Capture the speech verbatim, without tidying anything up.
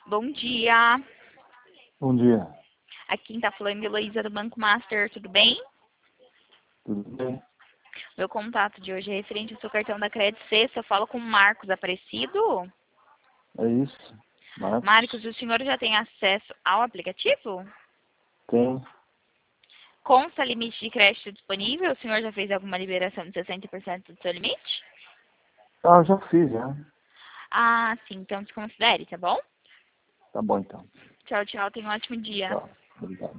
Bom dia. Bom dia. Aqui quem tá falando é Heloísa do Banco Master, tudo bem? Tudo bem? Meu contato de hoje é referente ao seu cartão da Credit Sexta. Eu falo com o Marcos Aparecido. É isso. Marcos? Marcos, o senhor já tem acesso ao aplicativo? Tem. Consta limite de crédito disponível? O senhor já fez alguma liberação de sessenta por cento do seu limite? Ah, eu já fiz, já. Ah, sim. Então desconsidere, tá bom? Tá bom, então. Tchau, tchau. Tenha um ótimo dia. Tá. Obrigado.